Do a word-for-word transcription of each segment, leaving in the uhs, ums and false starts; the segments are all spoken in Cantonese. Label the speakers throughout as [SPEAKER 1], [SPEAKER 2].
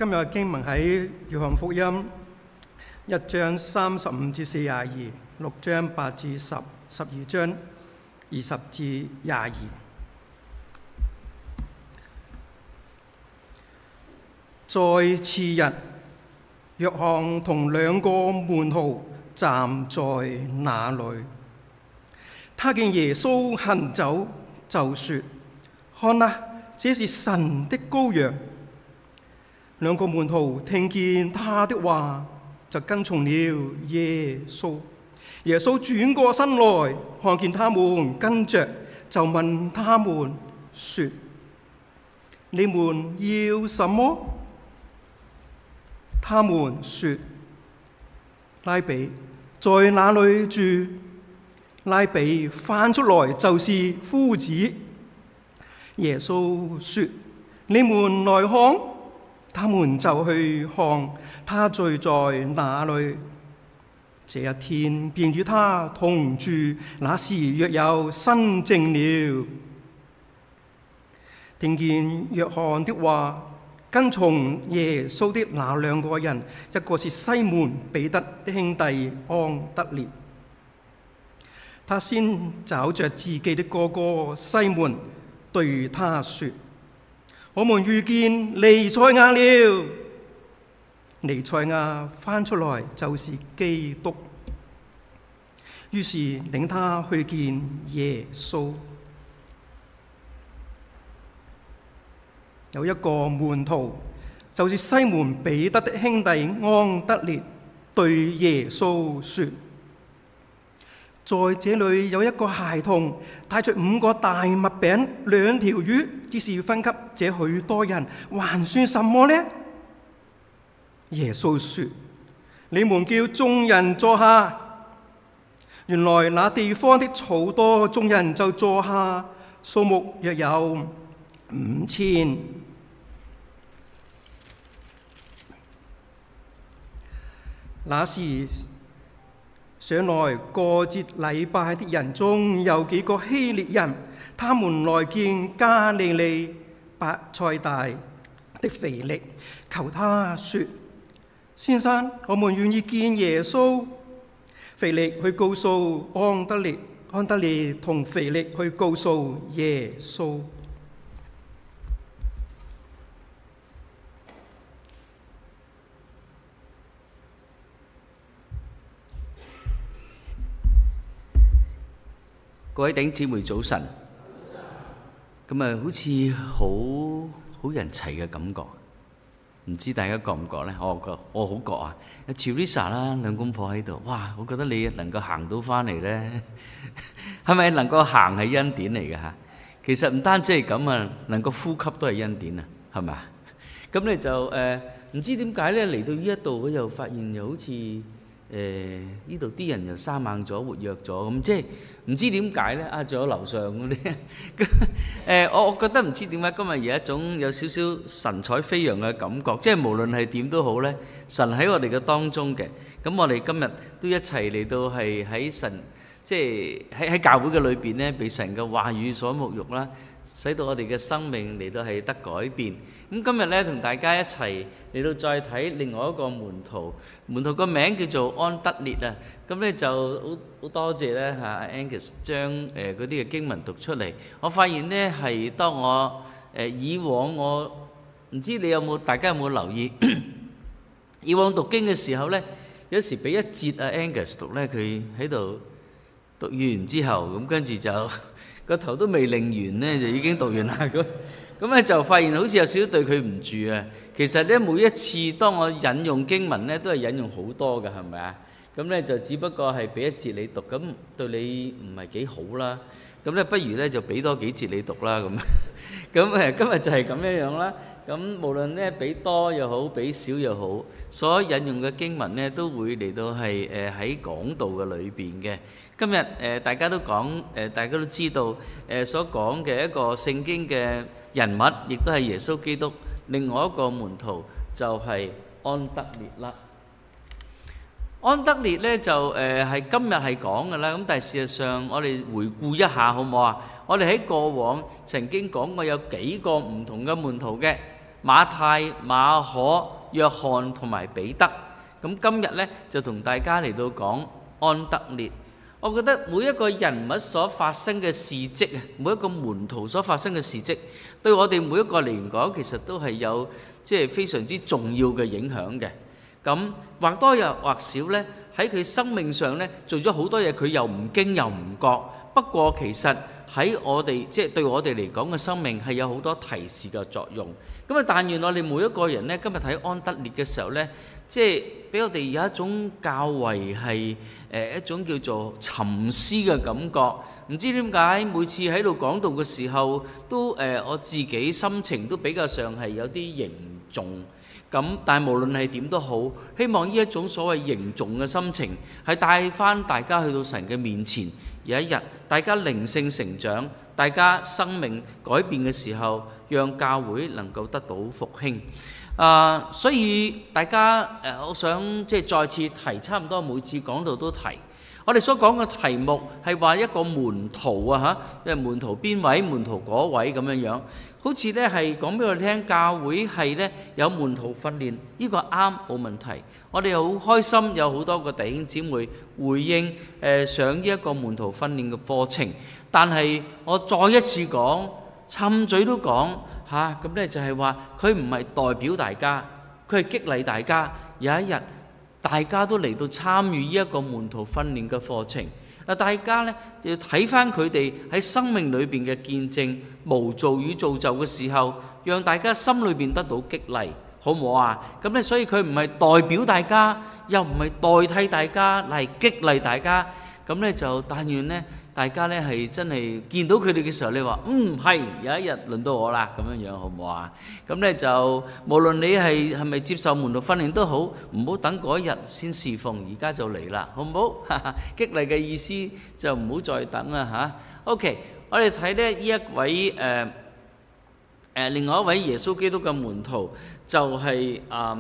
[SPEAKER 1] 今日嘅經文喺約翰福音一章三十五至四十二，六章八至十，十二章二十至廿二。在次日，約翰同兩個門徒站在那裏，他見耶穌行走，就說：看啊，這是神的羔羊。兩個門徒聽見他的話，就跟從了耶穌。耶穌轉過身來，看見他們跟着，就問他們說：你們要什麼？他們說：拉比，在哪裏住？拉比翻出來就是夫子。耶穌說：你們來看。他們就去看，他聚在哪裏。這一天便與他同住，那時約有申正了。聽見約翰的話，跟從耶穌的那兩個人，一個是西門彼得的兄弟安德烈。他先找着自己的哥哥西門，對他說：我們遇見彌賽亞了。彌賽亞翻出來就是基督。於是領他去見耶穌。有一個門徒，就是西門彼得的兄弟安德烈，對耶穌說：在這裏有一個孩童，帶着五個大麥餅、兩條魚，只是要分給這許多人，還算什麼呢？耶穌說：你們叫眾人坐下。原來那地方的草多，眾人就坐下，數目約有五千。那時上來過節禮拜的人中有幾個希列人，他們來見加利利伯賽大的腓力，求他說：先生，我們願意見耶穌。腓力去告訴安德烈，安德烈同腓力去告訴耶穌。
[SPEAKER 2] 各位弟兄姊妹早晨，咁啊，好似好好人齊嘅感覺，唔知大家覺唔覺呢？我覺我好覺啊！阿 Teresa 啦，兩公婆喺度，哇！我覺得你能夠行到翻嚟呢，係咪能夠行係恩典嚟嘅嚇？其實唔單止係咁啊，能夠呼吸都係恩典啊，係咪啊？咁你就誒唔知點解呢？嚟到呢一度，我又發現又好似誒呢度啲人又生猛咗、活躍咗咁，即係唔知點解呢？啊，仲有樓上嗰啲誒，我我覺得唔知點解今日有一種有少少神采飛揚嘅感覺，即係無論係點都好呢，神喺我哋嘅當中嘅。咁我哋今日都一齊嚟到係喺神，即係喺喺教會嘅裏邊呢，被神嘅話語所沐浴啦，使到我哋嘅生命嚟到係得改變。咁今日咧，同大家一齊嚟到再睇另外一個門徒，門徒個名叫做安德烈啊。咁咧就好好多謝咧嚇 Angus 將誒嗰啲嘅經文讀出嚟。我發現咧係當我誒以往我唔知你有冇，大家有冇留意？以往讀經嘅時候咧，有時俾一節啊 Angus 讀咧，佢喺度讀完之後，咁跟住就個頭都未擰完咧，就已經讀完啦咁。咁咧就發現好似有少少對佢唔住啊！其實咧每一次當我引用經文咧，都係引用好多嘅，係咪啊？咁咧就只不過係俾一節你讀，咁對你唔係幾好啦。咁咧不如咧就俾多幾節你讀啦咁。咁誒今日就係咁樣樣啦。咁無論咧俾多又好，俾少又好，所引用嘅經文咧都會嚟到係誒喺講道嘅裏邊嘅。今日誒大家都講誒，大家都知道誒所講嘅一個聖經嘅人物，亦都係耶穌基督。另外一個門徒就係安德烈啦。安德烈咧就誒係今日係講嘅啦。咁但係事實上，我哋回顧一下好唔好啊？我哋喺過往曾經講過有幾個唔同嘅門徒嘅。 馬太、馬可、約翰同埋彼得。咁今日呢，就同大家嚟到講安德烈。我覺得每一個人物所發生嘅事蹟啊，每一個門徒所發生嘅事蹟，對我哋每一個嚟講，其實都係有即係非常之重要嘅影響嘅。咁或多又或少呢，喺佢生命上呢，做咗好多嘢，佢又唔經又唔覺。不過其實喺我哋即係對我哋嚟講嘅生命係有好多提示嘅作用。咁啊，但願我哋每一個人呢，今日睇安德烈嘅時候呢，即係俾我哋有一種較為係誒一種叫做沉思嘅感覺。唔知點解每次喺度講道嘅時候，都誒、呃、我自己心情都比較上係有啲凝重。咁但係無論係點都好，希望呢一種所謂凝重嘅心情係帶翻大家去到神嘅面前。有一日大家靈性成長，大家生命改變嘅時候，讓教會能夠得到復興。啊、呃，所以大家誒、呃，我想即係再次提，差唔多每次講道都提。我哋所講嘅題目係話一個門徒啊嚇，即係門徒邊位，門徒嗰位咁樣樣，好似咧係講俾我哋聽，教會係咧有門徒訓練，呢個啱冇問題。我哋好開心，有好多個弟兄姊妹回應誒上呢一個門徒訓練嘅課程。但係我再一次講，插嘴都講嚇，咁咧就係話佢唔係代表大家，佢係激勵大家有一日，大家都嚟到參與呢一個門徒訓練嘅課程。啊，大家呢要睇翻佢哋喺生命裏邊嘅見證、無造與造就嘅時候，讓大家心裏邊得到激勵，好唔好啊？咁呢，所以佢唔係代表大家，又唔係代替大家嚟激勵大家。咁呢就但願呢，大家呢係真係見到佢哋嘅時候，你話嗯係有一日輪到我啦，咁樣樣好唔好啊？咁呢就無論你係係咪接受門徒訓練都好，唔好等嗰一日先侍奉，而家就嚟啦，好唔好？激勵嘅意思就唔好再等啦嚇。OK， 我哋睇呢呢一位誒誒、呃呃、另外一位耶穌基督嘅門徒就係誒誒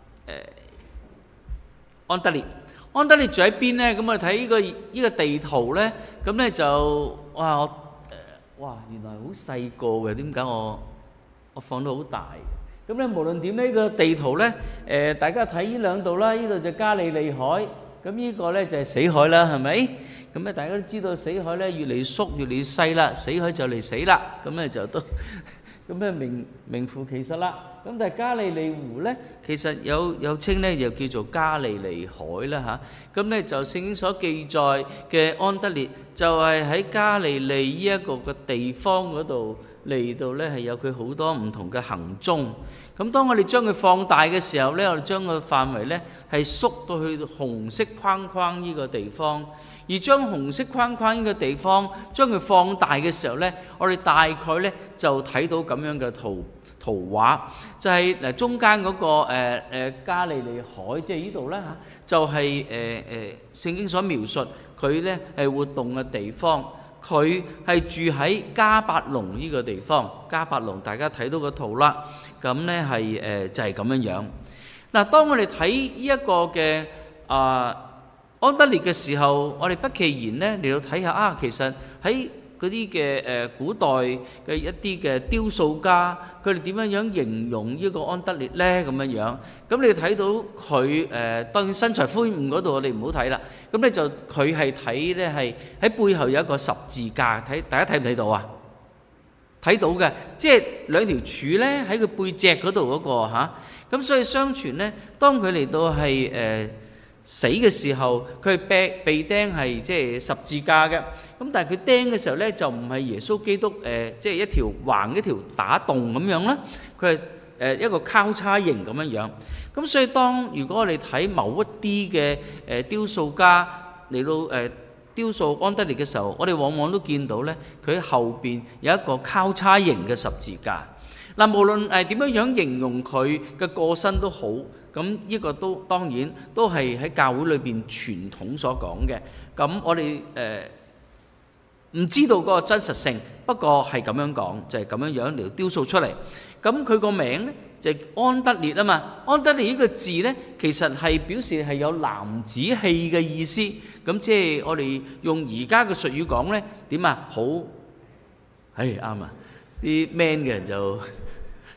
[SPEAKER 2] 安德烈。安德烈住喺邊呢？咁我哋睇呢個呢個地圖呢，咁呢就哇我誒哇原來好細個嘅，點解我我放到好大？咁呢無論點呢個地圖呢，誒大家睇呢兩度啦，呢度就加利利海，咁呢個呢就係死海啦，係咪？咁咧大家都知道死海呢越嚟越縮越嚟越細啦，死海就嚟死啦，咁呢就都咁咧名名副其實啦。咁但係加利利湖呢，其實有有稱呢，又叫做加利利海啦嚇。咁呢就聖經所記載嘅安德烈，就係喺加利利呢一個嘅地方嗰度嚟到呢，係有佢好多唔同嘅行蹤。咁當我哋將佢放大嘅時候呢，我哋將個範圍呢係縮到去紅色框框呢個地方。而將紅色框框呢個地方將佢放大嘅時候呢，我哋大概呢就睇到咁樣嘅圖圖畫，就係嗱中間嗰個誒誒加利利海，即係呢度啦嚇，就係誒誒聖經所描述佢呢係活動嘅地方。佢係住喺迦百農呢個地方。迦百農大家睇到個圖啦，咁呢係誒就係咁樣樣。嗱，當我哋睇呢一個嘅啊安德烈嘅時候，我哋不其然呢嚟到睇下啊，其實喺嗰啲嘅誒古代嘅一啲嘅雕塑家，佢哋點樣樣形容呢個安德烈呢？咁樣樣，咁你睇到佢誒當然身材魁梧嗰度，我哋唔好睇啦。咁咧就佢係睇呢係喺背後有一個十字架，睇大家睇唔睇到啊？睇到嘅，即係兩條柱呢喺佢背脊嗰度嗰個嚇。咁所以相傳呢，當佢嚟到係誒。呃死嘅時候，佢係被被釘係即係十字架嘅。咁但係佢釘嘅時候咧，就唔係耶穌基督誒，即係一條橫一條打洞咁樣啦。佢係誒一個交叉形咁樣樣。咁所以當如果我哋睇某一啲嘅誒雕塑家嚟到誒雕塑安德烈嘅時候，我哋往往都見到咧，佢喺後邊有一個交叉形嘅十字架。嗱，無論誒點樣樣形容佢嘅過身都好。咁呢個都當然都係喺教會裏邊傳統所講嘅。咁我哋誒唔知道嗰個真實性，不過係咁樣講，就係咁樣樣嚟雕塑出嚟。咁佢個名咧就係安德烈啊嘛。安德烈呢個字咧，其實係表示係有男子氣嘅意思。咁即係我哋用而家嘅術語講咧，點啊？好，係啱啊！啲 man 嘅人就〜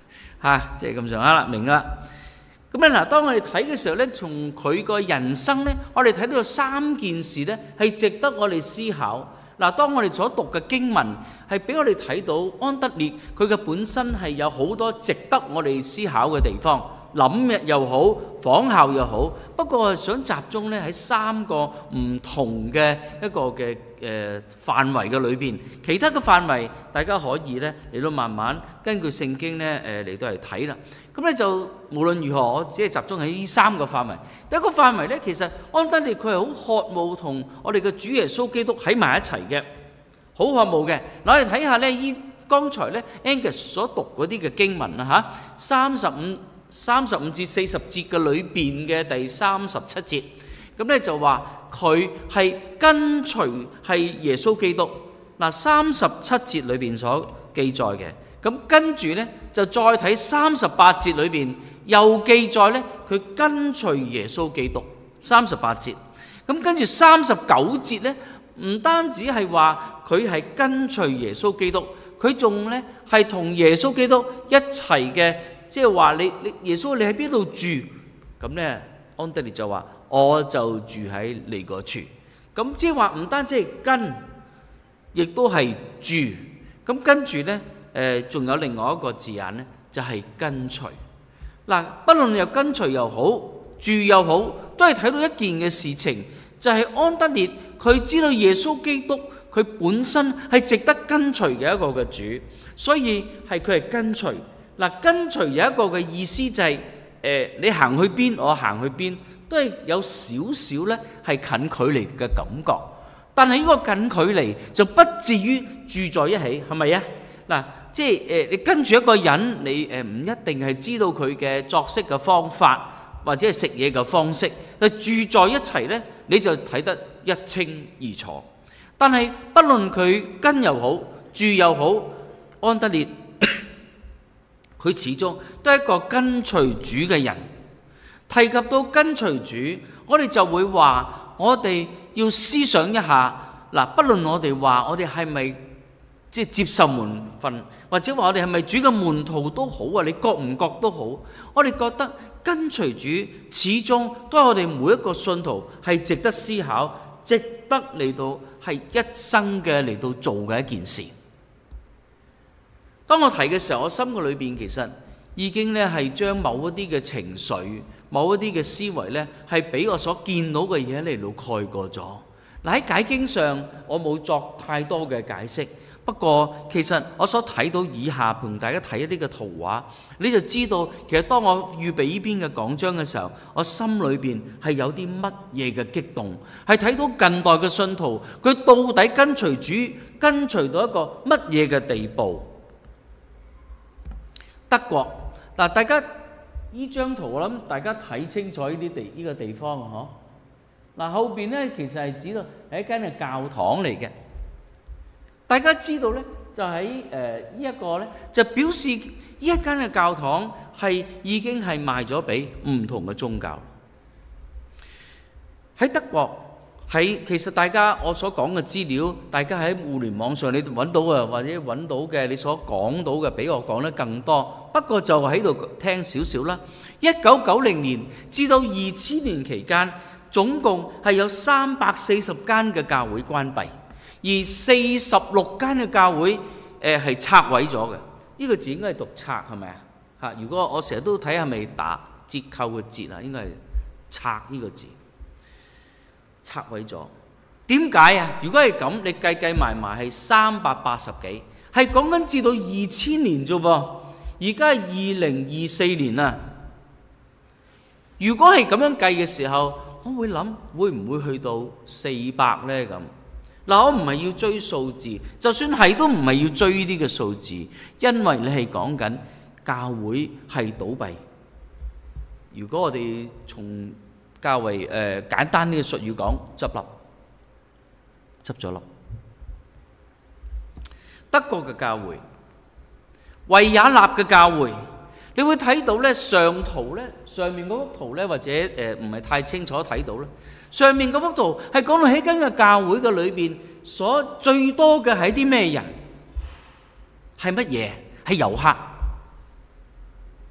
[SPEAKER 2] 嚇，即係咁上下啦，明啦。咁咧嗱，當我哋睇嘅時候咧，從佢個人生咧，我哋睇到有三件事咧係值得我哋思考。嗱，當我哋所讀嘅經文係俾我哋睇到安德烈佢嘅本身係有好多值得我哋思考嘅地方，諗嘅又好，仿效又好。不過我想集中咧喺三個唔同嘅一個嘅誒範圍嘅裏邊，其他嘅範圍大家可以咧嚟到慢慢根據聖經咧誒嚟到嚟睇啦。咁咧就無論如何，我只係集中喺呢三個範圍。第一個範圍咧，其實安德烈佢係好渴慕同我哋嘅主耶穌基督喺埋一齊嘅，好渴慕嘅。嗱，我哋睇下咧，依剛才咧 Angus 所讀嗰啲嘅經文啊嚇，三十五三十五至四十節嘅裏邊嘅第三十七節，咁咧就話佢係跟隨係耶穌基督。嗱，三十七節裏邊所記載嘅。咁跟住呢，就再睇三十八節裏邊又記載呢，佢跟隨耶穌基督。三十八節，咁跟住三十九節呢，唔單止係話佢係跟隨耶穌基督，佢仲呢係同耶穌基督一齊嘅，即係話你你耶穌你喺邊度住？咁呢，安德烈就話我就住喺你個處。咁即係話唔單止係跟，亦都係住。咁跟住呢。誒，仲有另外一個字眼呢，就係跟隨。嗱，不論又跟隨又好，住又好，都係睇到一件嘅事情，就係安德烈佢知道耶穌基督佢本身係值得跟隨嘅一個嘅主，所以係佢係跟隨。嗱，跟隨有一個嘅意思就係誒，你行去邊，我行去邊，都係有少少呢係近距離嘅感覺。但係呢個近距離就不至於住在一起，係咪啊？嗱，即係誒，你跟住一個人，你誒唔一定係知道佢嘅作息嘅方法，或者係食嘢嘅方式，但住在一齊呢，你就睇得一清二楚。但係不論佢跟又好，住又好，安德烈佢始終都係一個跟隨主嘅人。提及到跟隨主，我哋就會話，我哋要思想一下，嗱，不論我哋話我哋係咪即係接受門訓，或者話我哋係咪主嘅門徒都好啊，你覺唔覺都好，我哋覺得跟隨主始終都係我哋每一個信徒係值得思考，值得嚟到係一生嘅嚟到做嘅一件事。當我提嘅時候，我心嘅裏邊其實已經咧係將某一啲嘅情緒、某一啲嘅思維咧係俾我所見到嘅嘢嚟到蓋過咗。嗱，喺解經上，我冇作太多嘅解釋。不過其實我所睇到以下，同大家睇一啲嘅圖畫，你就知道其實當我預備呢篇嘅講章嘅時候，我心裏邊係有啲乜嘢嘅激動，係睇到近代嘅信徒佢到底跟隨主跟隨到一個乜嘢嘅地步。德國嗱，大家呢張圖我諗大家睇清楚呢啲地呢個地方啊，嗬。嗱，後邊咧其實係指到係一間嘅教堂嚟嘅。大家知道咧，就喺誒呢一個咧，就表示呢一間嘅教堂係已經係賣咗俾唔同嘅宗教。喺德國，喺其實大家我所講嘅資料，大家喺互聯網上你揾到嘅，或者揾到嘅你所講到嘅，比我講得更多。不過就喺度聽少少啦。一九九零年至到二千年期間，總共係有三百四十間嘅教會關閉。而四十六間嘅教會誒係拆毀咗嘅，呢個字應該係讀拆係咪啊？嚇！如果我成日都睇係咪打折扣嘅折啊，應該係拆呢個字，拆毀咗。點解啊？如果係咁，你計計埋埋係三百八十幾，係講緊至到二千年啫噃，而家係二零二四年啊。如果係咁樣計嘅時候，我會諗會唔會去到四百咧咁？嗱，我唔係要追數字，就算係都唔係要追呢啲嘅數字，因為你係講緊教會係倒閉。如果我哋從較為誒、呃、簡單啲嘅術語講，執笠，執咗笠。德國嘅教會，維也納嘅教會，你會睇到咧上圖咧上面嗰幅圖咧，或者誒唔係太清楚睇到咧。上面嗰幅圖係講到喺間嘅教會嘅裏邊，所最多嘅係啲咩人？係乜嘢？係遊客。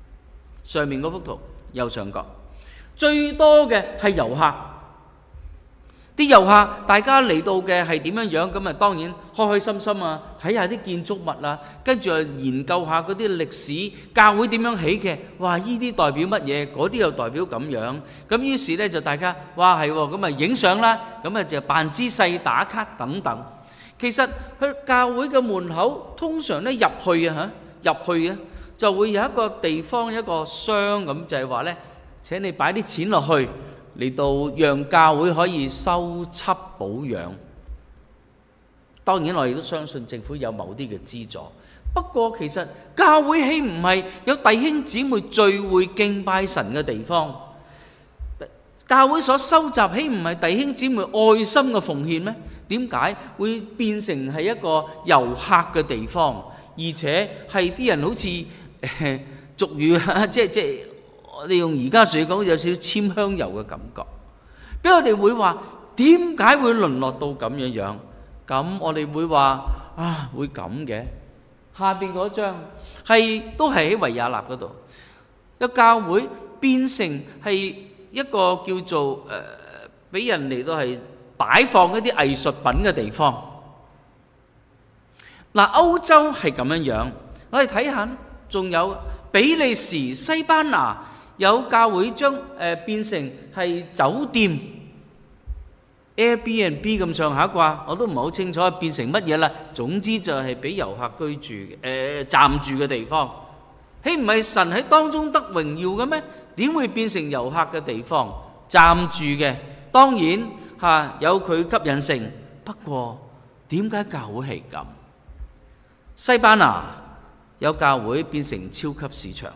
[SPEAKER 2] 上面嗰幅圖右上角最多嘅係遊客，啲遊客大家嚟到嘅係點樣樣？咁啊當然開開心心啊，睇下啲建築物啊，跟住啊研究下嗰啲歷史，教會點樣起嘅？哇！依啲代表乜嘢？嗰啲又代表咁樣。咁於是呢，就大家哇係喎，咁啊影相啦，咁啊就扮姿勢打卡等等。其實去教會嘅門口通常呢入去啊嚇入去啊就會有一個地方一個箱咁，就係話呢，請你擺啲錢落去，嚟到讓教會可以修葺保養。當然我哋都相信政府有某啲嘅資助，不過其實教會豈唔係有弟兄姊妹聚會敬拜神嘅地方？教會所收集豈唔係弟兄姊妹愛心嘅奉獻咩？點解會變成係一個遊客嘅地方，而且係啲人好似誒俗語即係即係你用而家説講有少少簽香油嘅感覺，俾我哋會話點解會淪落到咁樣樣？咁我哋會話啊會咁嘅。下邊嗰張係都係喺維也納嗰度，一教會變成係一個叫做誒俾人嚟到係擺放一啲藝術品嘅地方。嗱，歐洲係咁樣樣，我哋睇下，仲有比利時、西班牙有教會將誒變成係酒店 Airbnb 咁上下啩，我都唔係好清楚變成乜嘢啦。總之就係俾遊客居住嘅誒暫住嘅地方。豈唔係神喺當中得榮耀嘅咩？點會變成遊客嘅地方暫住嘅？當然嚇有佢吸引性，不過點解教會係咁？西班牙有教會變成超級市場。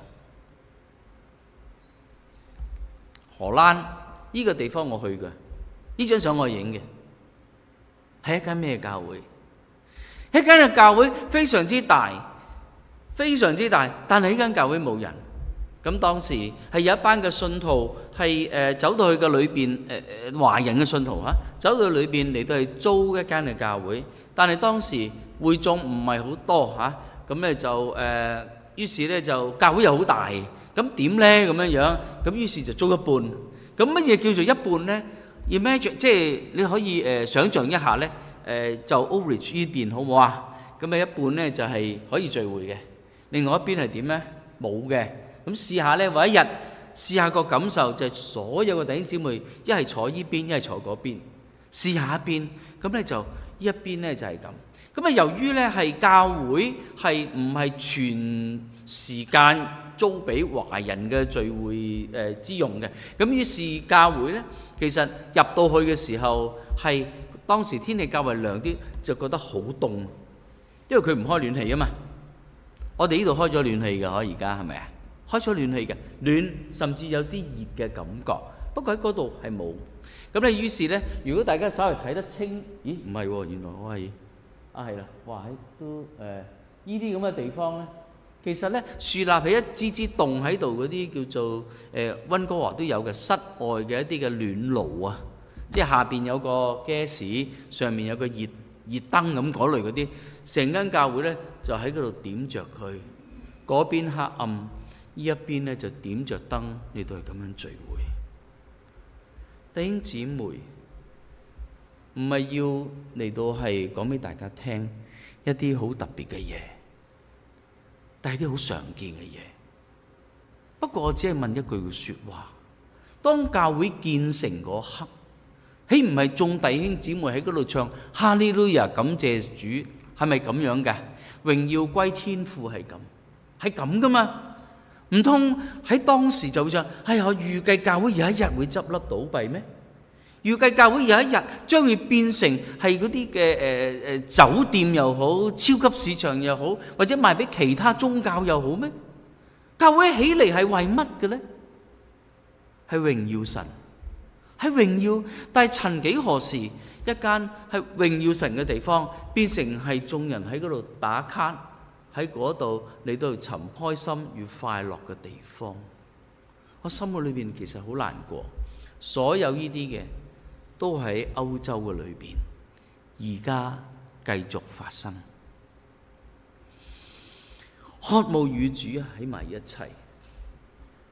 [SPEAKER 2] 荷蘭呢個地方我去嘅，呢張相我影嘅，係一間咩教會？一間嘅教會非常之大，非常之大，但係呢間教會冇人。咁當時係有一班嘅信徒係誒走到去嘅裏邊誒誒華人嘅信徒嚇，走到裏邊嚟到係租一間嘅教會，但係當時會眾唔係好多嚇，咁咧就誒，於是咧就教會又好大，咁點咧咁樣樣？咁於是就租一半。咁乜嘢叫做一半咧 ？Imagine 即係你可以誒想像一下咧，誒就 Old Ridge 呢邊好唔好啊？咁啊一半咧就係可以聚會嘅，另外一邊係點咧？冇嘅。咁試下咧，或一日試下個感受，就係所有嘅弟兄姊妹一係坐依邊，一係坐嗰邊，試下一邊。咁咧就依一邊咧就係咁。咁啊，由於咧係教會係唔係全時間租俾華人嘅聚會誒之用嘅，咁於是教會咧其實入到去嘅時候係當時天氣較為涼啲，就覺得好凍，因為佢唔開暖氣啊嘛。我哋呢度開咗暖氣嘅，可而家係咪啊？開咗暖氣嘅，暖甚至有啲熱嘅感覺。不過喺嗰度係冇。咁咧於是咧，如果大家稍微睇得清，咦唔係喎，原來我係。啊，係啦，哇！喺都誒，依啲咁嘅地方咧，其實咧樹立起一支支洞喺度，嗰啲叫做誒溫哥華都有嘅室外嘅一啲嘅暖爐啊，即係下邊有個 gas，上面有個熱熱燈咁嗰類嗰啲，成間教會咧就喺嗰度點著佢，嗰邊黑暗，呢一邊咧就點著燈，你都係咁樣聚會。弟兄姊妹。唔係要嚟到係講俾大家聽一啲好特別嘅嘢，但係啲好常見嘅嘢。不過我只係問一句嘅説話：當教會建成嗰刻，豈唔係眾弟兄姊妹喺嗰度唱哈利路亞感謝主？係咪咁樣嘅？榮耀歸天父係咁，係咁噶嘛？唔通喺當時就唱係我預計教會有一日會執笠倒閉咩？預計教會有一日將會變成係嗰啲嘅誒誒酒店又好，超級市場又好，或者賣俾其他宗教又好咩？教會起嚟係為乜嘅咧？係榮耀神，係榮耀。但係曾幾何時，一間係榮耀神嘅地方，變成係眾人喺嗰度打卡，喺嗰度嚟到尋開心與快樂嘅地方。我心裏邊其實好難過，所有呢啲嘅。都喺歐洲嘅裏邊，而家繼續發生。渴慕與主喺埋一齊，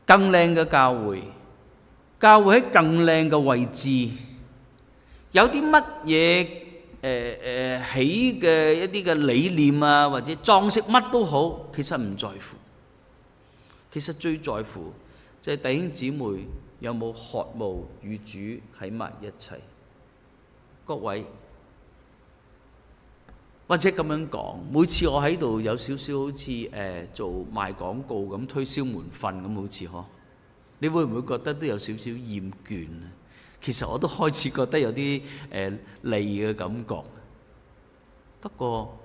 [SPEAKER 2] 更靚嘅教會，教會喺更靚嘅位置，有啲乜嘢誒誒起嘅一啲嘅理念啊，或者裝飾乜都好，其實唔在乎。其實最在乎就係弟兄姊妹有冇渴慕與主喺埋一齊。各位，或者咁樣講，每次我喺度有少少好似誒、呃、做賣廣告咁推銷門訓咁，好似嗬，你會唔會覺得都有少少厭倦啊？其實我都開始覺得有啲誒膩嘅感覺。不過，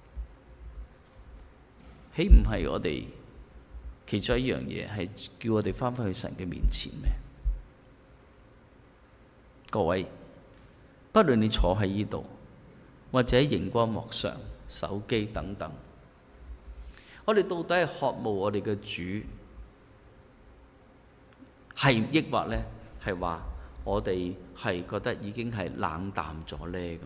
[SPEAKER 2] 豈唔係我哋其中一樣嘢係叫我哋翻返去神嘅面前咩？各位，不論你坐喺呢度，或者喺熒光幕上、手機等等，我哋到底係渴慕我哋嘅主，係抑或呢？係話我哋係覺得已經係冷淡咗呢？咁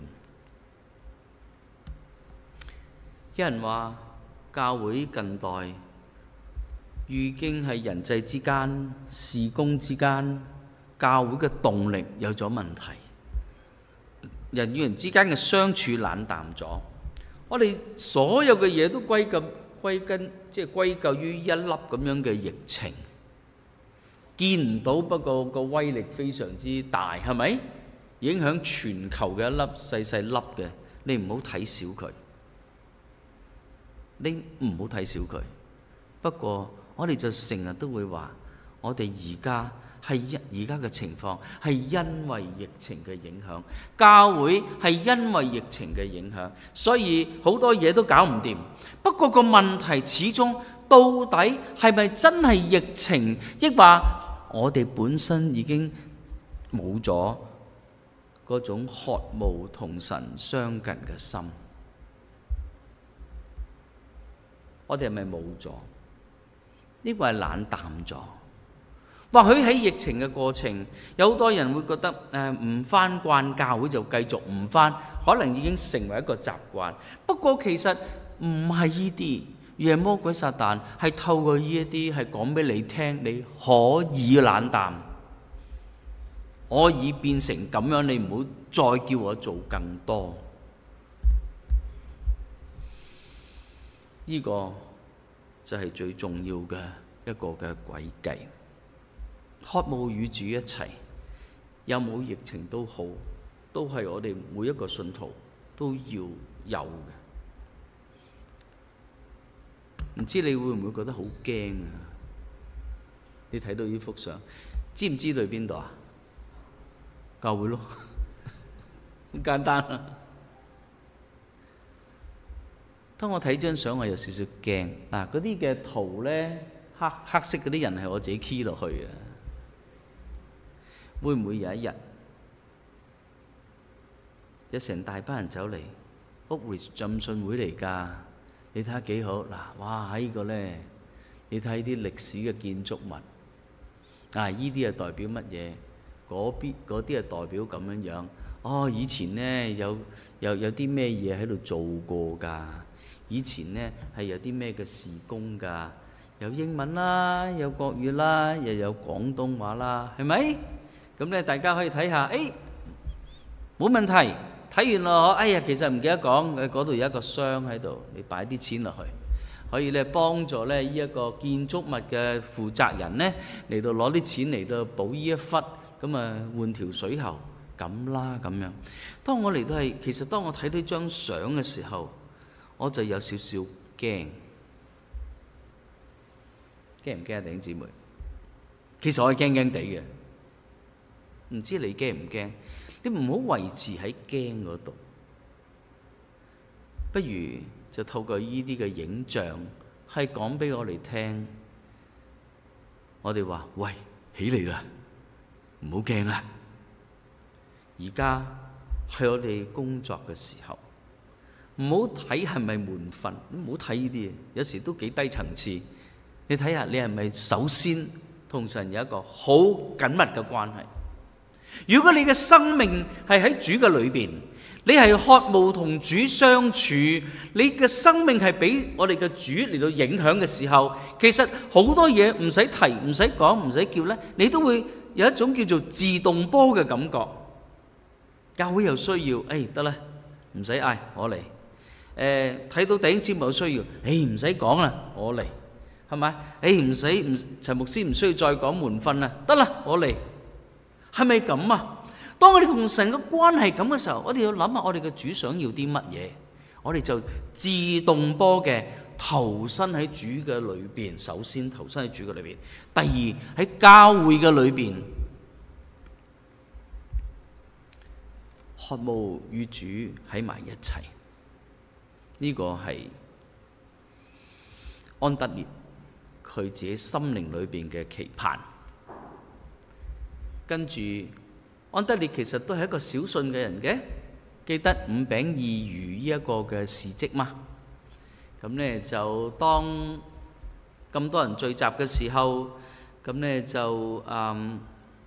[SPEAKER 2] 有人話教會近代已經係人際之間、事工之間，教會嘅動力有咗問題。人與人之間嘅相處冷淡咗，我哋所有嘅嘢都歸根歸根，即係歸咎於一粒咁樣嘅疫情，見唔到，不過個威力非常之大，係咪？影響全球嘅一粒細細粒嘅，你唔好睇小佢，你唔好睇小佢。不過我哋就成日都會話，我哋而家。係而家嘅情況係因為疫情嘅影響，教會係因為疫情嘅影響，所以好多嘢都搞唔掂。不過個問題始終到底係咪真係疫情，抑或我哋本身已經冇咗嗰種渴慕同神相近嘅心？我哋係咪冇咗？抑或係冷淡咗？或許喺疫情嘅過程，有好多人會覺得誒唔返慣教會就繼續唔返，可能已經成為一個習慣。不過其實唔係呢啲，而係魔鬼撒旦係透過呢一啲係講俾你聽，你可以冷淡，可以變成咁樣，你唔好再叫我做更多。呢個就係最重要嘅一個嘅詭計。渴慕與主一齊，有冇疫情都好，都係我哋每一個信徒都要有嘅。唔知你會唔會覺得好驚啊？你睇到呢幅相，知唔知道邊度啊？教會咯，好簡單啊！當我睇張相，我有少少驚。嗱，嗰啲嘅圖咧，黑黑色嗰啲人係我自己 key 落去嘅。會唔會有一日有成大班人走嚟？Oakridge浸信會嚟㗎，你睇下幾好嗱！哇，喺呢個咧，你睇啲歷史嘅建築物啊，依啲係代表乜嘢？嗰邊嗰啲係代表咁樣樣。哦，以前咧有有有啲咩嘢喺度做過㗎？以前咧係有啲咩嘅事工㗎？有英文啦，有國語啦，又有廣東話啦，係咪？咁咧，大家可以睇下，誒冇問題。睇完咯，哎呀，其實唔記得講，嗰度有一個箱喺度，你擺啲錢落去，可以咧幫助咧呢一個建築物嘅負責人咧嚟到攞啲錢嚟到補呢一忽，咁啊換條水喉咁啦咁樣。當我嚟到係，其實當我睇到張相嘅時候，我就有少少驚，驚唔驚啊？弟兄姊妹，其實我係驚驚地嘅。唔知你驚唔驚？你唔好維持喺驚嗰度，不如就透過呢啲嘅影像，係講俾我哋聽。我哋話：喂，起嚟啦，唔好驚啦！而家係我哋工作嘅時候，唔好睇係咪門訓，唔好睇呢啲嘢，有時都幾低層次。你睇下，你係咪首先同神有一個好緊密嘅關係？ 如果你嘅生命係喺主嘅裏邊，你係渴慕同主相處，你嘅生命係俾我哋嘅主嚟到影響嘅時候，其實好多嘢唔使提、唔使講、唔使叫咧，你都會有一種叫做自動波嘅感覺。教會有需要，誒得啦，唔使嗌，我嚟。誒睇到弟兄姊妹有需要，誒唔使講啦，我嚟，係咪？誒唔使唔陳牧師唔需要再講門訓啦，得啦，我嚟。係咪咁啊？當我哋同神嘅關係咁嘅時候，我哋要諗下我哋嘅主想要啲乜嘢，我哋就自動波嘅投身喺主嘅裏邊。首先投身喺主嘅裏邊，第二喺教會嘅裏邊，渴慕與主喺埋一齊。呢、這個係安德烈佢自己心靈裏邊嘅期盼。跟住安德烈其實都係一個小信嘅人嘅，記得五餅二魚呢一個嘅事蹟嘛。咁呢就當咁多人聚集嘅時候，咁呢就嗯，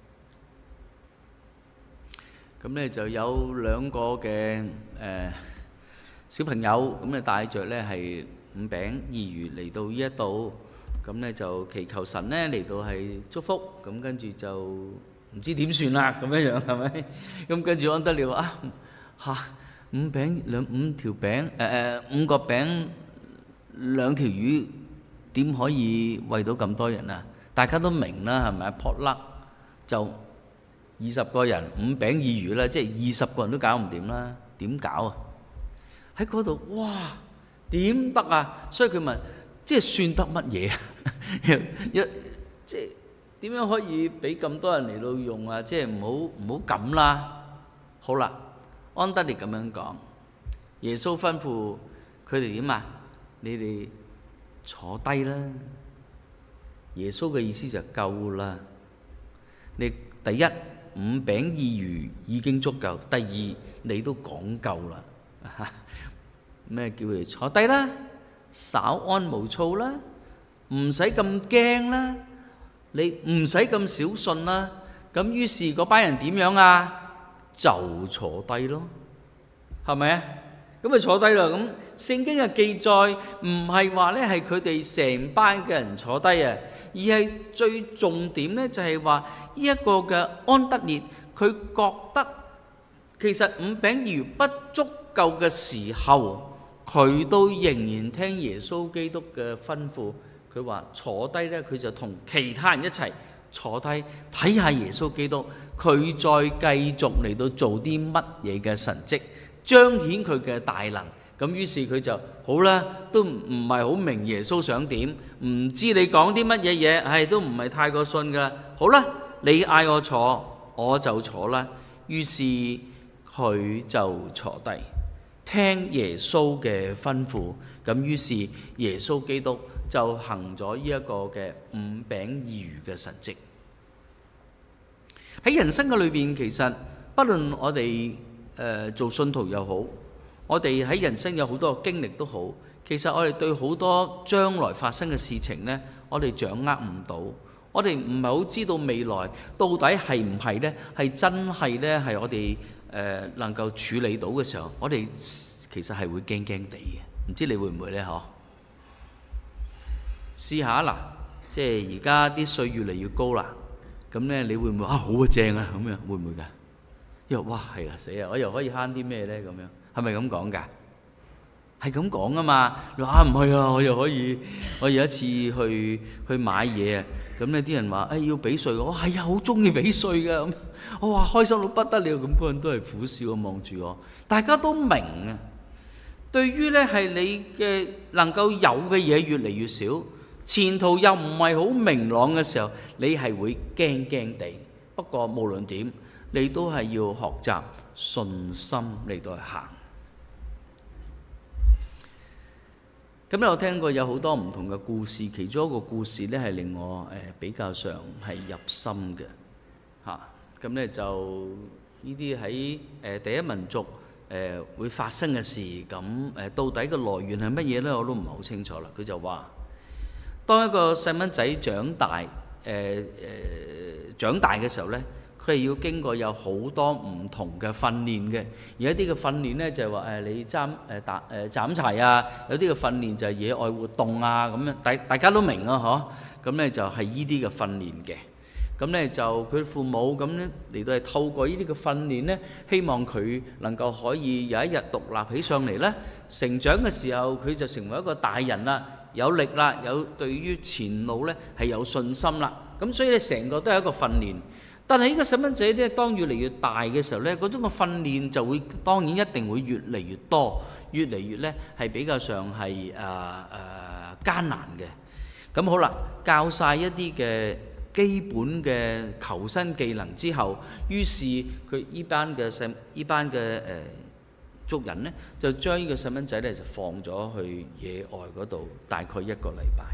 [SPEAKER 2] 咁呢就有兩個嘅誒、呃、小朋友，咁呢帶着呢係五餅二魚嚟到呢一度，咁呢就祈求神呢嚟到係祝福，咁跟住就唔知點算啦，咁樣樣係咪？咁跟住安德烈話啊嚇，五餅兩五條餅，誒誒五個餅兩條魚，點可以餵到咁多人啊？大家都明啦，係咪啊？potluck就二十個人，五餅二魚啦，即係二十個人都搞唔掂啦，點搞啊？喺嗰度哇，點得啊？所以佢問，即係算得乜嘢啊？一即係。點樣可以俾咁多人嚟到用啊？即係唔好唔好咁啦。好啦，安德烈咁樣講，耶穌吩咐佢哋點啊？你哋坐低啦。耶穌嘅意思就夠啦。你第一五餅二魚已經足夠，第二你都講夠啦。咩叫佢哋坐低啦？稍安毋躁啦，唔使咁驚啦。你唔使咁小信啦，咁於是嗰班人點樣啊？就坐低咯，係咪啊？咁咪坐低啦。咁聖經嘅記載唔係話咧係佢哋成班嘅人坐低啊，而係最重點咧就係話呢一個嘅安德烈，佢覺得其實五餅二魚不足夠嘅時候，佢都仍然聽耶穌基督嘅吩咐。佢話坐低咧，佢就同其他人一齊坐低睇下耶穌基督，佢再繼續嚟到做啲乜嘢嘅神蹟，彰顯佢嘅大能。咁於是佢就好啦，都唔係好明耶穌想點，唔知你講啲乜嘢嘢，係都唔係太過信噶。好啦，你嗌我坐，我就坐啦。於是佢就坐低聽耶穌嘅吩咐。咁於是耶穌基督就行咗呢一個嘅五餅二魚嘅神蹟。喺人生嘅裏邊，其實不論我哋誒、呃、做信徒又好，我哋喺人生有好多經歷都好，其實我哋對好多將來發生嘅事情呢，我哋掌握唔到，我哋唔係好知道未來到底係唔係呢？係真係呢？係我哋誒、呃、能夠處理到嘅時候，我哋其實係會驚驚地嘅。唔知你會唔會呢？嗬？試下嗱，即係而家啲稅越嚟越高啦，咁咧你會唔會啊好啊正啊咁樣？會唔會㗎？因為哇係啊死啊！我又可以慳啲咩咧？咁樣係咪咁講㗎？係咁講啊嘛！你話啊唔係啊，我又可以，我有一次去去買嘢啊，咁咧啲人話誒要俾稅，我係啊好中意俾稅㗎咁，我話開心到不得了，咁嗰人都係苦笑咁望住我，大家都明啊。對於咧係你嘅能夠有嘅嘢越嚟越少，前途又唔係好明朗嘅時候，你係會驚驚地。不過無論點，你都係要學習信心嚟到去行。咁咧，我聽過有好多唔同嘅故事，其中一個故事咧係令我誒比較上係入心嘅嚇。咁咧就呢啲喺誒第一民族誒會發生嘅事，咁誒到底個來源係乜嘢咧？我都唔係好清楚啦。佢就話，當一個細蚊仔長大，誒誒長大嘅時候咧，佢佢係要經過有好多唔同嘅訓練嘅。而一啲嘅訓練呢，就係話誒你斬誒打誒斬柴啊，有啲嘅訓練就係野外活動啊咁樣，大大家都明啊嗬。咁呢就係依啲嘅訓練嘅。咁呢就佢父母咁呢嚟到係透過呢啲嘅訓練呢，希望佢能夠可以有一日獨立起上嚟呢，成長嘅時候佢就成為一個大人啦，有力啦，有對於前路呢係有信心啦。咁所以呢成個都係一個訓練。但係呢個細蚊仔呢，當越嚟越大嘅時候呢，嗰種嘅訓練就會當然一定會越嚟越多，越嚟越呢係比較上係誒誒艱難嘅。咁好啦，教晒一啲嘅基本嘅求生技能之後，於是佢依班嘅細依班嘅誒族人呢，就將呢個細蚊仔呢就放咗去野外嗰度，大概一個禮拜。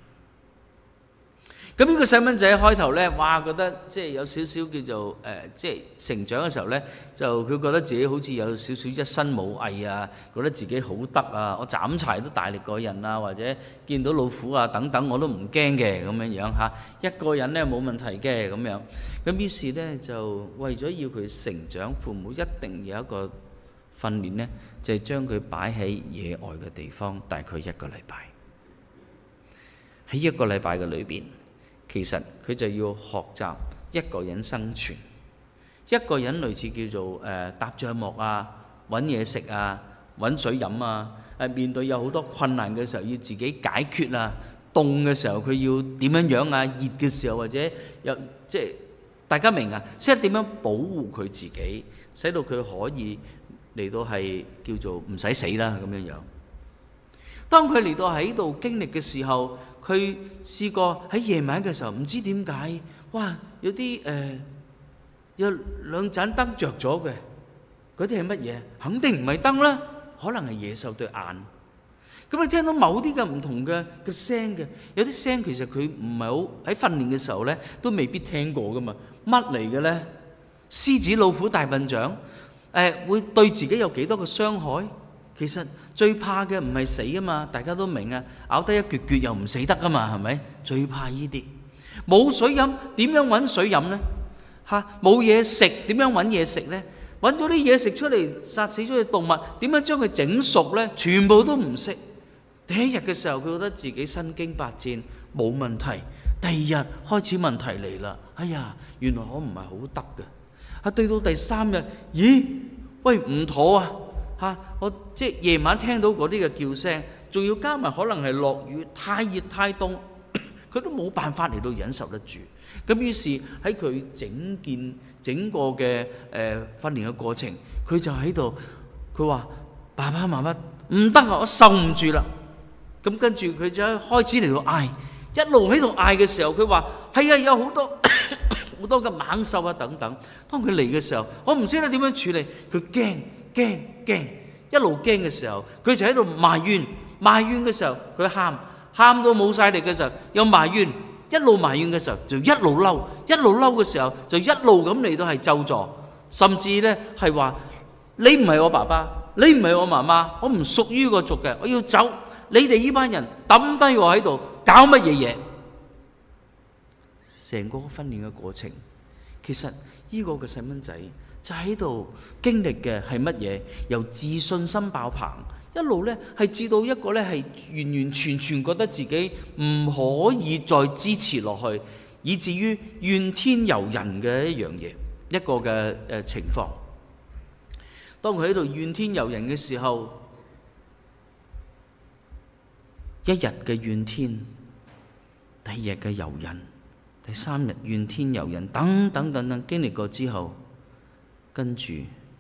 [SPEAKER 2] 咁呢個細蚊仔開頭呢，哇覺得即係有少少叫做誒、呃，即係成長嘅時候呢，就佢覺得自己好似有少少一身武藝啊，覺得自己好得啊，我斬柴都大力過人啊，或者見到老虎啊等等我都唔驚嘅咁樣樣嚇，一個人呢冇問題嘅咁樣。咁於是呢，就為咗要佢成長，父母一定有一個訓練呢，就係將佢擺喺野外嘅地方，大概一個禮拜。喺一個禮拜嘅裏邊，其實佢就要學習一個人生存，一個人類似叫做誒搭帳幕啊、揾嘢食啊、揾水飲啊，誒面對有好多困難嘅時候要自己解決啊，凍嘅時候佢要點樣樣啊，熱嘅時候或者有即係大家明啊，識得點樣保護佢自己，使到佢可以嚟到係叫做唔使死啦咁樣樣。當佢嚟到喺度經歷嘅時候，佢試過喺夜晚嘅時候，唔知點解，哇！有啲誒、呃、有兩盞燈着咗嘅，嗰啲係乜嘢？肯定唔係燈啦，可能係野獸對眼。咁你聽到某啲嘅唔同嘅嘅聲嘅，有啲聲其實佢唔係好喺訓練嘅時候咧，都未必聽過噶嘛。乜嚟嘅咧？獅子、老虎、大笨象，誒、呃、會對自己有幾多個傷害？其實最怕嘅唔係死啊嘛，大家都明啊，咬得一撅撅又唔死得噶嘛，係咪？最怕呢啲冇水飲，點樣揾水飲呢？嚇，冇嘢食，點樣揾嘢食呢？揾咗啲嘢食出嚟，殺死咗隻動物，點樣將佢整熟呢？全部都唔識。第一日嘅時候，佢覺得自己身經百戰，冇問題。第二日開始問題嚟啦，哎呀，原來我唔係好得嘅。啊，對到第三日，咦？喂，唔妥啊！嚇！我即係夜晚聽到嗰啲嘅叫聲，仲要加埋可能係落雨，太熱太凍，佢都冇辦法嚟到忍受得住。咁於是喺佢整件整個嘅誒訓練嘅過程，佢就喺度，佢話：爸爸媽媽唔得啊，我受唔住啦！咁跟住佢就開始嚟到嗌，一路喺度嗌嘅時候，佢話：係啊，有好多好多嘅猛獸啊等等。當佢嚟嘅時候，我唔識得點樣處理，佢驚。驚驚，一路驚嘅時候，佢就喺度埋怨，埋怨嘅時候，佢喊，喊到冇晒力嘅時候，又埋怨，一路埋怨嘅時候，就一路嬲，一路嬲嘅時候，就一路咁嚟到係咒詛，甚至呢係話：你唔係我爸爸，你唔係我媽媽，我唔屬於個族嘅，我要走，你哋呢班人抌低我喺度，搞乜嘢嘢？成個訓練嘅過程，其實呢個嘅細蚊仔就喺度經歷嘅係乜嘢？由自信心爆棚，一路呢係至到一個呢係完完全全覺得自己唔可以再支持落去，以至於怨天尤人嘅一樣嘢，一個嘅誒情況。當佢喺度怨天尤人嘅時候，一日嘅怨天，第二日嘅尤人，第三日怨天尤人，等等等等，經歷過之後。跟住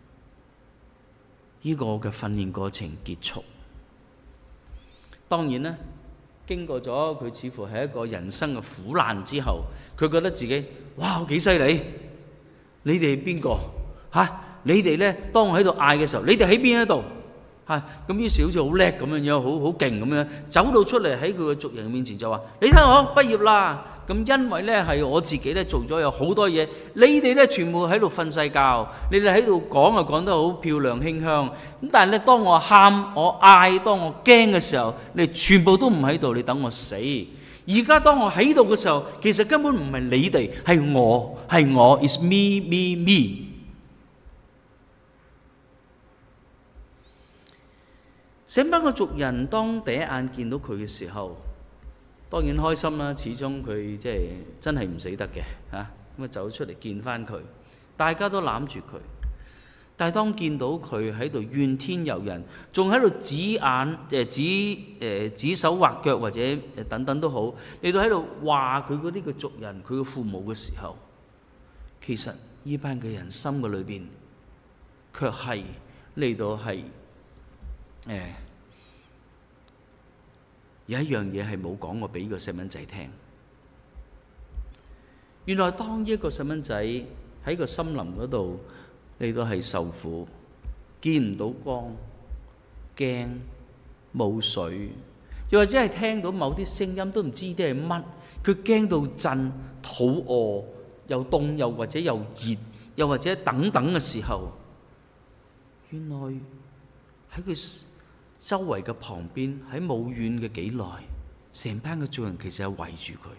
[SPEAKER 2] 呢個嘅訓練過程結束，當然啦，經過咗佢似乎係一個人生嘅苦難之後，佢覺得自己哇幾犀利！你哋係邊個嚇？你哋咧當我喺度嗌嘅時候，你哋喺邊一度嚇？咁於是好似好叻咁樣樣，好好勁咁樣走到出嚟喺佢嘅族人面前就話：你睇我畢業啦！咁因為咧係我自己咧做咗有好多嘢，你哋咧全部喺度瞓細覺，你哋喺度講啊講得好漂亮馨香，咁但係咧當我喊我嗌當我驚嘅時候，你哋全部都唔喺度，你等我死， 而家當我喺度嘅時候，其實根本唔係你哋，係我，係我 ，is me me me。成班個族人當第一眼見到佢嘅時候，當然開心啦，始終佢即係真係唔死得嘅嚇，咁啊走出嚟見翻佢，大家都攬住佢。但係當見到佢喺度怨天尤人，仲喺度指眼誒指誒指手畫腳或者等等都好，嚟到喺度話佢嗰啲嘅族人，佢嘅父母嘅時候，其實呢班嘅人心嘅裏邊，卻係嚟到係誒有一樣嘢係冇講過俾個細蚊仔聽。原來當一個細蚊仔喺個森林嗰度，你都係受苦，見唔到光，驚冇水，又或者係聽到某啲聲音都唔知啲係乜，佢驚到震，肚餓又凍又或者又熱，又或者等等嘅時候，原來喺佢周圍嘅旁邊，喺冇遠嘅幾耐，成班嘅族人其實係圍住佢，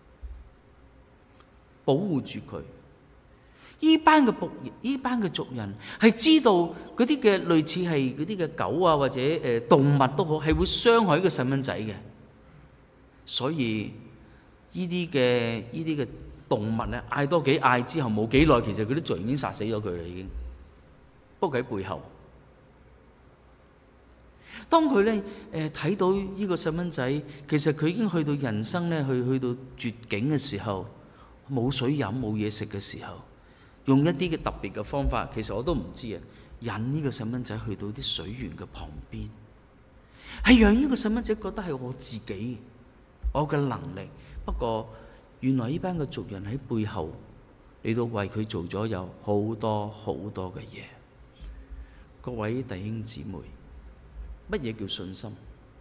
[SPEAKER 2] 保護住佢。呢班嘅僕人，呢班嘅族人係知道嗰啲嘅類似係嗰啲嘅狗啊，或者誒動物都好，係會傷害一個細蚊仔嘅。所以呢啲嘅呢啲嘅動物咧，嗌多幾嗌之後冇幾耐，其實嗰啲族人已經殺死咗佢啦，已經。不過喺背後，當佢咧誒睇到呢個細蚊仔，其實佢已經去到人生咧去去到絕境嘅時候，冇水飲冇嘢食嘅時候。用一啲嘅特別嘅方法，其實我都唔知啊。引呢個細蚊仔去到啲水源嘅旁邊，係讓呢個細蚊仔覺得係我自己，我嘅能力。不過原來呢班嘅族人喺背後嚟到為佢做咗有好多好多嘅嘢。各位弟兄姊妹，乜嘢叫信心？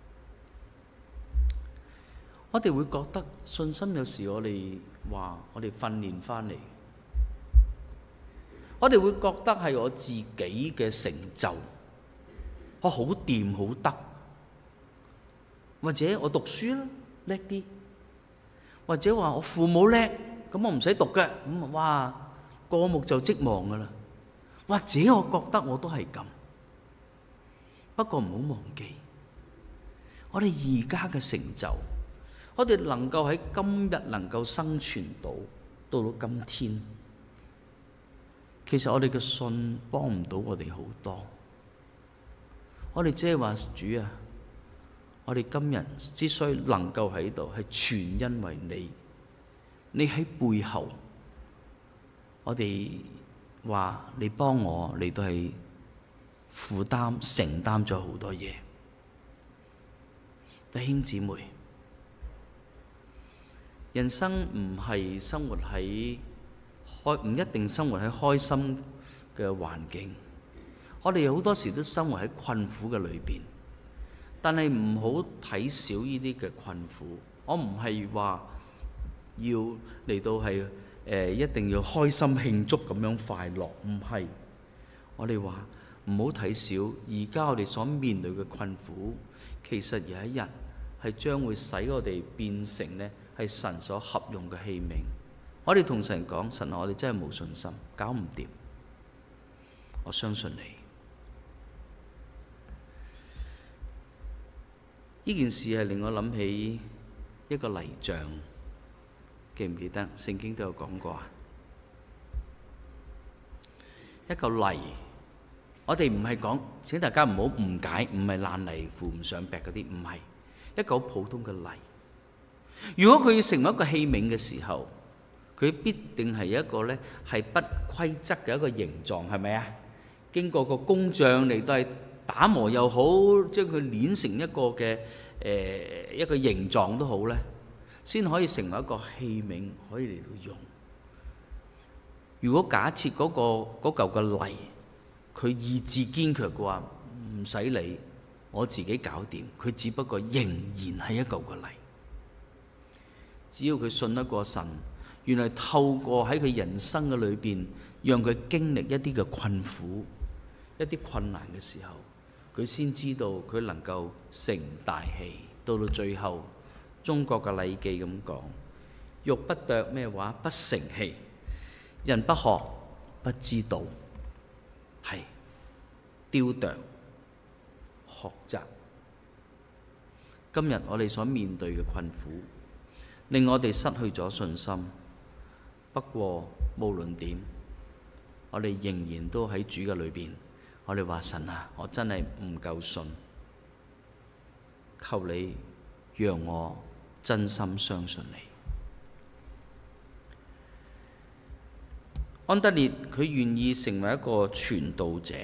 [SPEAKER 2] 我哋會覺得信心有時我哋話我哋訓練翻嚟。我哋會覺得係我自己嘅成就，我好掂好得，或者我讀書啦叻啲，或者話我父母叻，咁我唔使讀嘅，咁啊哇過目就即忘噶啦。或者我覺得我都係咁，不過唔好忘記，我哋而家嘅成就，我哋能夠喺今日能夠生存到到到今天。其實我哋嘅信幫唔到我哋好多，我哋只係話主啊，我哋今日之所以能夠喺度，係全因為你，你喺背後，我哋話你幫我，你都係負擔承擔咗好多嘢。弟兄姊妹，人生唔係生活喺唔一定生活喺開心嘅環境，我哋好多時都生活喺困苦嘅裏邊。但係唔好睇小呢啲嘅困苦。我唔係話要嚟到係誒、呃、一定要開心慶祝咁樣快樂，唔係。我哋話唔好睇小而家我哋所面對嘅困苦，其實有一日係將會使我哋變成呢係神所合用嘅器皿。我哋同神講：神啊，我哋真係冇信心，搞唔掂。我相信你。呢件事係令我諗起一個泥像，記唔記得？聖經都有講過啊。一嚿泥，我哋唔係講，請大家唔好誤解，唔係爛泥扶唔上壁嗰啲，唔係一嚿普通嘅泥。如果佢要成為一個器皿嘅時候，佢必定係一個咧係不規則嘅一個形狀，係咪啊？經過個工匠嚟到係打磨又好，將佢捏成一個嘅誒、呃、一個形狀都好咧，先可以成為一個器皿，可以嚟到用。如果假設嗰、嗰個嗰嚿嘅泥，佢意志堅強嘅話，唔使理，我自己搞掂。佢只不過仍然係一嚿嘅泥，只要佢信得過神。原來透過喺佢人生嘅裏邊，讓佢經歷一啲嘅困苦、一啲困難嘅時候，佢先知道佢能夠成大器。到到最後， 中國嘅禮記咁講：玉不琢咩話？不成器。人不學不知道，係雕琢學習。今日我哋所面對嘅困苦，令我哋失去咗信心。不過無論點，我哋仍然都喺主嘅裏邊。我哋話神啊，我真係唔夠信，求你讓我真心相信你。安德烈佢願意成為一個傳道者。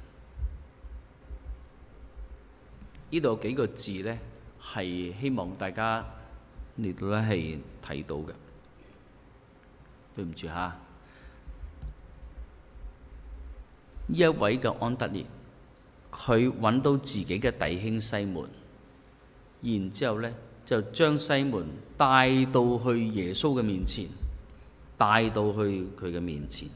[SPEAKER 2] 呢度有幾個字呢，係希望大家呢度咧係睇到嘅。對唔住嚇，呢一位嘅安德烈，佢揾到自己嘅弟兄西門，然之後呢，就將西門帶到去耶穌嘅面前。帶到去佢嘅面前。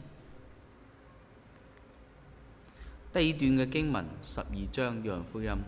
[SPEAKER 2] 第二段嘅經文十二章約翰福音，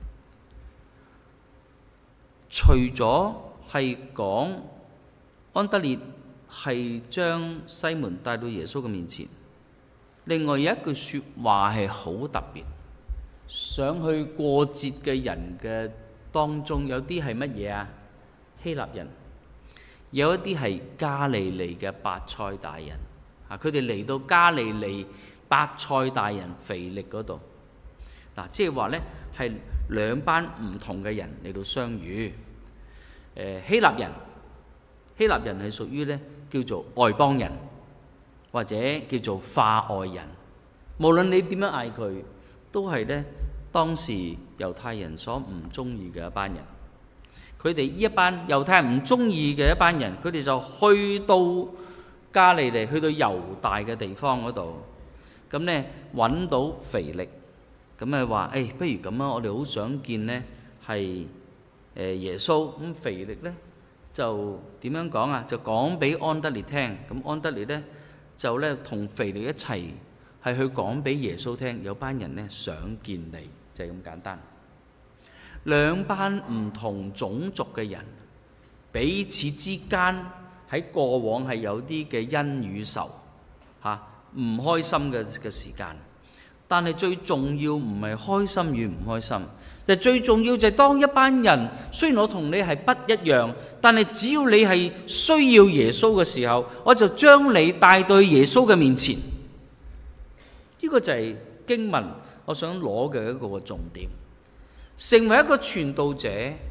[SPEAKER 2] 除咗係講安德烈係將西門帶到耶穌嘅面前，另外有一句説話係好特別。上去過節嘅人嘅當中，有啲係乜嘢啊？希臘人。有一啲係加利利嘅伯賽大人，啊，佢哋嚟到加利利伯賽大人腓力嗰度，嗱，即係話呢係兩班唔同嘅人嚟到相遇。誒，希臘人，希臘人係屬於呢叫做外邦人，或者叫做化外人。無論你點樣嗌佢，都係呢當時猶太人所唔中意嘅一班人。佢哋呢一班猶太人唔中意嘅一班人，佢哋就去到加利利，去到猶大嘅地方嗰度，咁呢揾到腓力，咁咪話：誒，不如咁啊，我哋好想見呢係誒耶穌。咁腓力呢就點樣講啊？就講俾安德烈聽。咁安德烈呢就呢同腓力一齊係去講俾耶穌聽，有班人呢想見你，就係咁簡單。兩班唔同種族嘅人，彼此之間喺過往係有啲嘅恩與仇，嚇唔開心嘅嘅時間。但係最重要唔係開心與唔開心，就最重要就係當一班人，雖然我同你係不一樣，但係只要你係需要耶穌嘅時候，我就將你帶到耶穌嘅面前。呢個就係經文我想攞嘅一個重點。成為一個傳道者，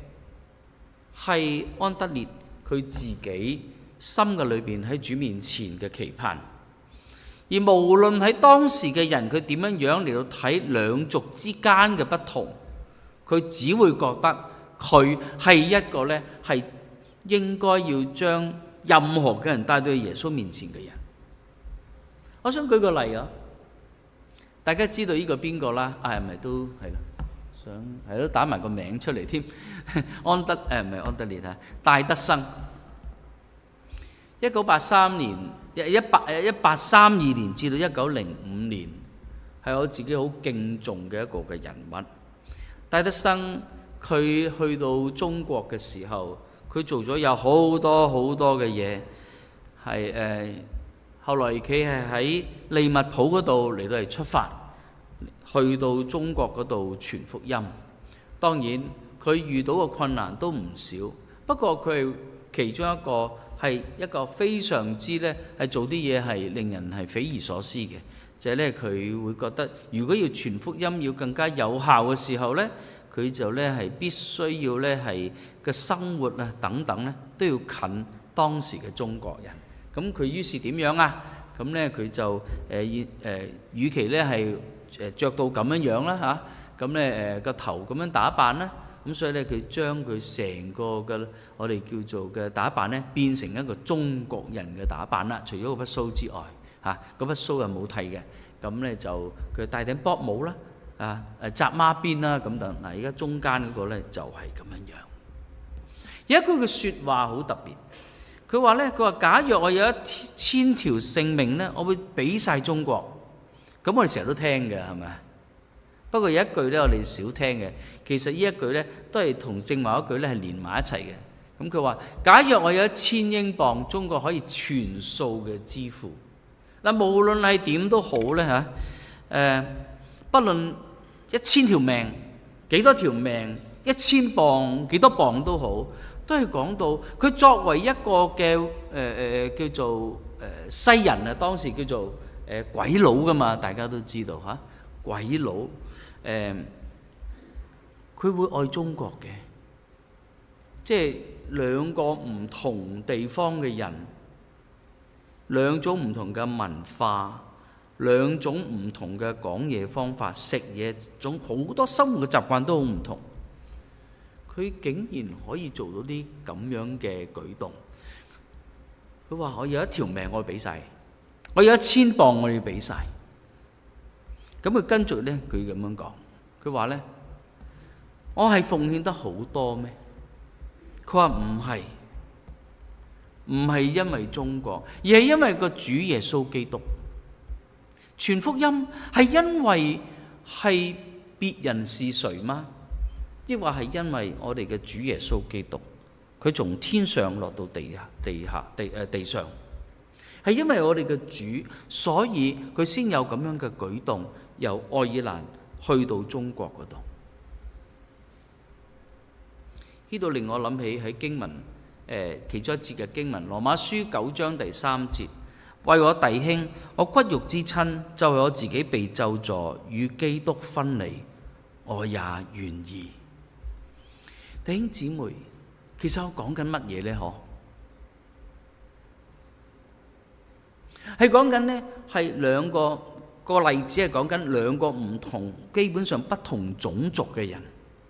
[SPEAKER 2] 係安德烈佢自己心嘅裏邊喺主面前嘅期盼。而無論喺當時嘅人佢點樣樣嚟到睇兩族之間嘅不同，佢只會覺得佢係一個呢係應該要將任何嘅人帶到耶穌面前嘅人。我想舉個例啊，大家知道呢個邊個啦？啊，係咪都係啦？想係咯，打埋個名出嚟添。安德誒唔係安德烈啊，戴德生。一九八三年一一八誒一八三二年至到一九零五年，係我自己好敬重嘅一個嘅人物。戴德生佢去到中國嘅時候，佢做咗有好多好多嘅嘢，係誒、呃、後來佢係喺利物浦嗰度嚟到嚟出發。去到中國嗰度傳福音，當然佢遇到嘅困難都唔少。不過佢係其中一個係一個非常之呢係做啲嘢係令人係匪夷所思嘅，就係呢，佢會覺得如果要傳福音要更加有效嘅時候呢，佢就呢係必須要呢係嘅生活啊等等呢都要近當時嘅中國人。咁佢於是點樣啊？咁呢佢就誒誒，與其呢係誒著到咁樣樣啦嚇，咁咧誒個頭咁樣打扮啦，咁所以咧佢將佢成個嘅我哋叫做嘅打扮咧變成一個中國人嘅打扮啦。除咗個筆鬚之外，嚇個筆鬚又冇剃嘅，咁咧就佢戴頂卜帽啦，啊誒紮孖辮啦咁等。嗱而家中間嗰個咧就係咁樣樣。有一句嘅説話好特別，佢話咧佢話假若我有一千條性命咧，我會俾曬中國。咁我哋成日都聽嘅係咪？不過有一句咧我哋少聽嘅，其實呢一句咧都係同正話一句咧係連埋一齊嘅。 咁佢話：假若我有一千英鎊，中國可以全數嘅支付。嗱，無論係點都好咧嚇，誒，不論一千條命、幾多條命、一千磅幾多磅都好，都係講到佢作為一個嘅誒誒叫做誒、呃、西人啊，當時叫做誒、呃、鬼佬噶嘛，大家都知道嚇、啊，鬼佬誒，佢、呃、會愛中國嘅，即係兩個唔同地方嘅人，兩種唔同嘅文化，兩種唔同嘅講嘢方法，食嘢種好多生活嘅習慣都好唔同。佢竟然可以做到啲咁樣嘅舉動。佢話：我有一條命，我要俾晒；我有一千磅，我要俾晒。咁佢跟住咧，佢咁樣講，佢話咧：我係奉獻得好多咩？佢話唔係，唔係因為中國，而係因為個主耶穌基督。傳福音係因為係別人是誰嗎？抑或係因為我哋嘅主耶穌基督，佢從天上落到地下、地下、地誒地上，係因為我哋嘅主，所以佢先有咁樣嘅舉動，由愛爾蘭去到中國嗰度。呢度令我諗起喺經文誒、呃、其中一節嘅經文，羅馬書九章第三節，為我弟兄，我骨肉之親，就係我自己被咒詛與基督分離，我也願意。弟兄姊妹，其實我講緊乜嘢呢？嗬，係講緊呢，係兩個個例子，係講緊兩個唔同，基本上不同種族嘅人。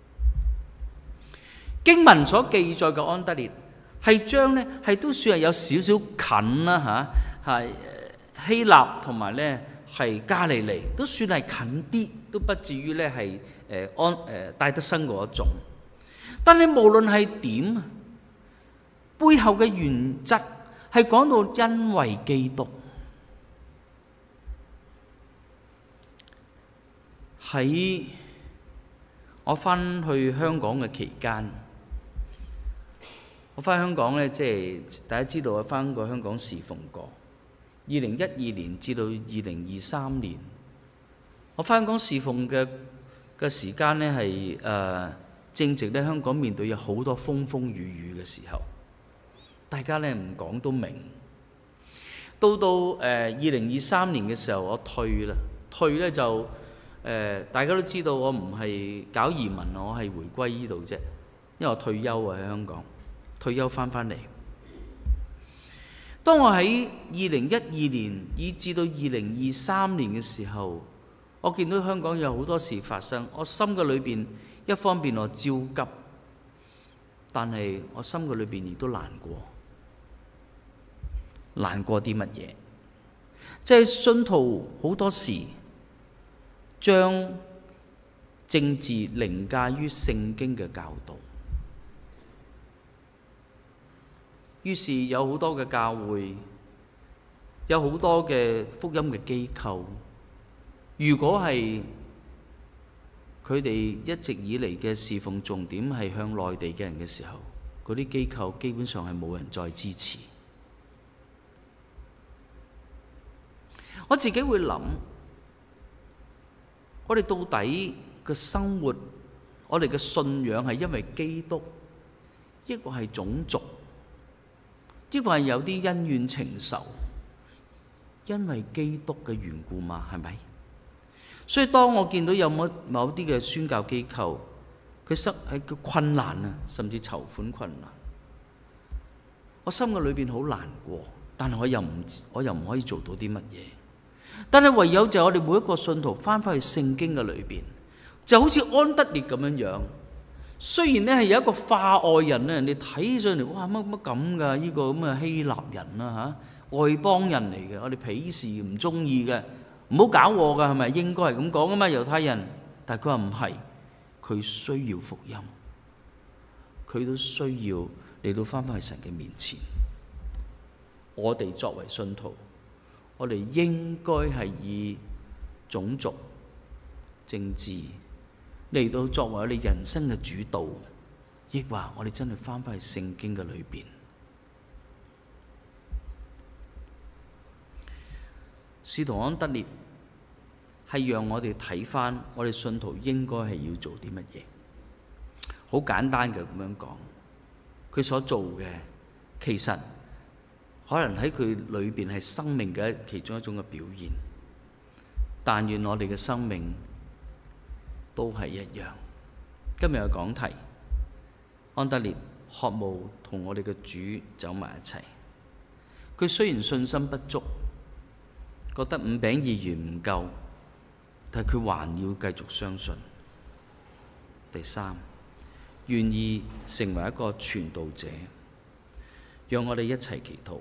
[SPEAKER 2] 經文所記載嘅安德烈係將呢，係都算係有少少近啦嚇，係希臘同埋呢係加利利都算係近啲，都不至於呢係誒安誒戴德生嗰一種。但係無論係點，背後嘅原則係講到因為基督。喺我翻去香港嘅期間，我翻香港呢，即係大家知道我翻過香港侍奉過。二零一二年至到二零二三年，我翻香港侍奉嘅嘅時間呢係誒。呃正值咧，香港面對有好多風風雨雨嘅時候，大家咧唔講都明。到到誒二零二三年嘅時候，我退啦，退咧就誒、呃、大家都知道我唔係搞移民，我係回歸呢度啫，因為我退休啊喺香港，退休翻返嚟。當我喺二零一二年以至到二零二三年嘅時候，我見到香港有好多事發生，我心嘅裏邊。一方面我焦急，但係我心嘅裏邊亦都難過。難過啲乜嘢？即係信徒好多時將政治凌駕於聖經嘅教導，於是有好多嘅教會，有好多嘅福音嘅機構，如果係佢哋一直以嚟嘅侍奉重點係向內地嘅人嘅時候，嗰啲機構基本上係冇人再支持。我自己會諗，我哋到底嘅生活，我哋嘅信仰係因為基督，抑或係種族，抑或係有啲恩怨情仇，因為基督嘅緣故嘛，係咪？所以當我見到有某某啲嘅宣教機構，佢失係個困難啊，甚至籌款困難，我心嘅裏邊好難過，但係我又唔我又唔可以做到啲乜嘢。但係唯有就係我哋每一個信徒翻返去聖經嘅裏邊，就好似安德烈咁樣樣。雖然咧係有一個化外人咧，人哋睇上嚟哇乜乜咁㗎？呢個咁嘅希臘人啊嚇，外邦人嚟嘅，我哋鄙視唔中意嘅。唔好搞我㗎，係咪應該係咁講啊嘛？猶太人，但係佢話唔係，佢需要福音，佢都需要嚟到返返去神嘅面前。我哋作為信徒，我哋應該係以種族、政治嚟到作為我哋人生嘅主導，而抑或我哋真係翻返去聖經嘅裏邊？使徒安德烈係讓我哋睇翻我哋信徒應該係要做啲乜嘢。好簡單嘅咁樣講，佢所做嘅其實可能喺佢裏邊係生命嘅其中一種嘅表現。但願我哋嘅生命都係一樣。今日嘅講題，安德烈渴慕同我哋嘅主走埋一齊。佢雖然信心不足，覺得五餅二魚唔夠，但係佢還要繼續相信。第三，願意成為一個傳道者。讓我哋一齊祈禱。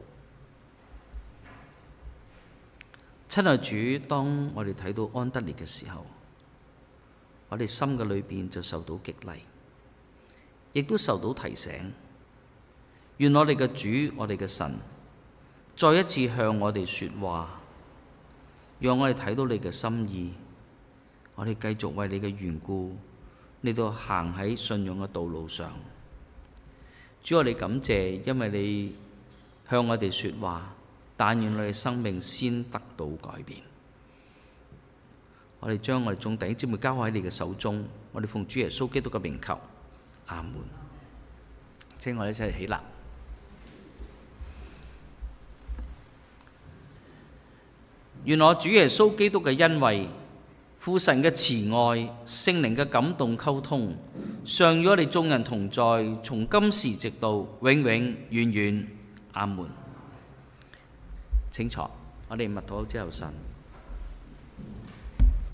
[SPEAKER 2] 親愛主，當我哋睇到安德烈嘅時候，我哋心嘅裏邊就受到激勵，亦都受到提醒。願我哋嘅主，我哋嘅神，再一次向我哋說話，讓我哋睇到你嘅心意。我哋繼續為你嘅緣故，你都行喺信仰嘅道路上。主，我哋感謝，因為你向我哋說話，但願我哋生命先得到改變。我哋將我哋眾弟兄姊妹交喺你嘅手中，我哋奉主耶穌基督嘅名求，阿門。請我哋一齊起立。願我主耶穌基督嘅恩惠、父神嘅慈愛、聖靈嘅感動溝通，常與我哋眾人同在，從今時直到永永遠遠。阿門。請坐，我哋默禱之後神。